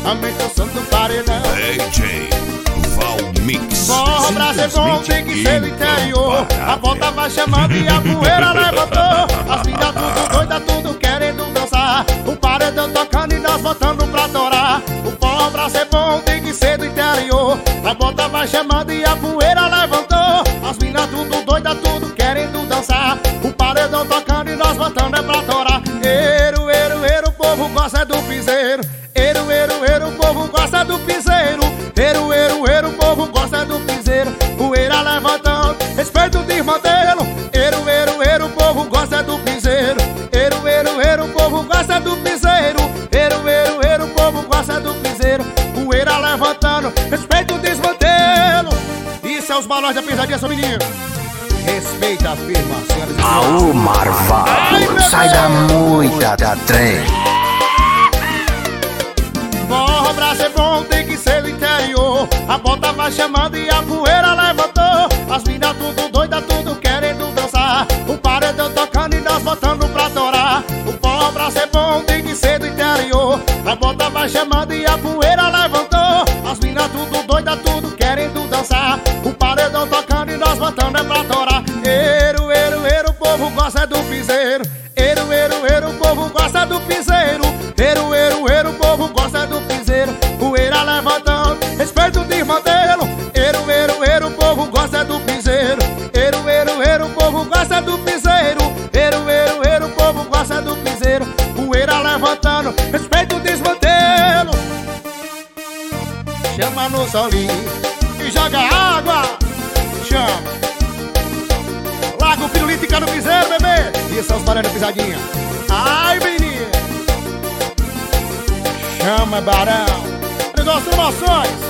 aumenta o som do paredão. DJ Valmix. Forró pra ser bom tem que ser do interior. A volta vai chamando e a poeira levantou. As minas tudo doida, tudo querendo dançar. O paredão tocando e nós botando pra torar. O forró pra ser bom tem que ser do interior. A volta vai chamando e a poeira levantou. As minas tudo doida, tudo querendo dançar. O paredão tocando e nós botando pra torar. Eiro, eiro, eiro, o povo gosta do piseiro. Eiro, eiro, eiro, o povo gosta do piseiro. Eiro, eiro, eiro, o povo gosta do piseiro. Poeira levantando, respeito de modelo. Eiro, eiro, eiro, o povo gosta do piseiro. Eiro, eiro, eiro, o povo gosta do piseiro. Eiro, eiro, eiro, o povo gosta do piseiro. Poeira levantando, respeito de modelo. Isso é os balões da pisadinha, seu menino. Respeita a firma, senhoras e senhores. Aô, marvado, sai da moita da trem. Forró pra ser bom tem que ser do interior. A bota vai chamando e a poeira levantou. As minas tudo doida, tudo querendo dançar. O paredão tocando e nós botando pra torar. O forró pra ser bom tem que ser do interior. A bota vai chamando e a poeira levantou. As minas tudo doida, tudo querendo dançar. O paredão tocando e nós botando pra torar. Eiro, eiro, eiro, o povo gosta do piseiro. Eiro, eiro, eiro, o povo gosta do piseiro. Eiro, eiro, eiro, o povo gosta do piseiro. Poeira levantando, respeito de modelo. Eiro, eiro, eiro, o povo gosta do piseiro. Eiro, eiro, eiro, o povo gosta do piseiro. Eiro, eiro, eiro, o povo gosta do piseiro. Poeira levantando, respeito de modelo. Chama no solinho e joga água. Chama. Larga o pirulito e cana no piseiro, bebê. E são os barões da pisadinha. Ai, menino. Chama, barão. As nossas emoções.